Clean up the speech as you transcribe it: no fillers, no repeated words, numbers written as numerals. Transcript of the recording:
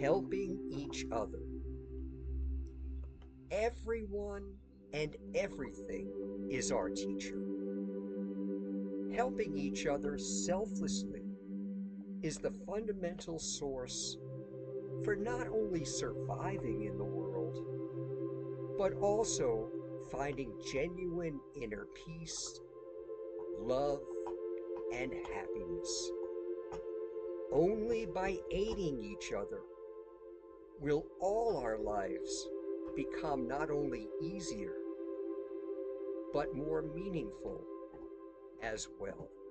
helping each other. Everyone and everything is our teacher. Helping each other selflessly is the fundamental source for not only surviving in the world, but also finding genuine inner peace, love, and happiness. Only by aiding each other will all our lives become not only easier, but more meaningful as well.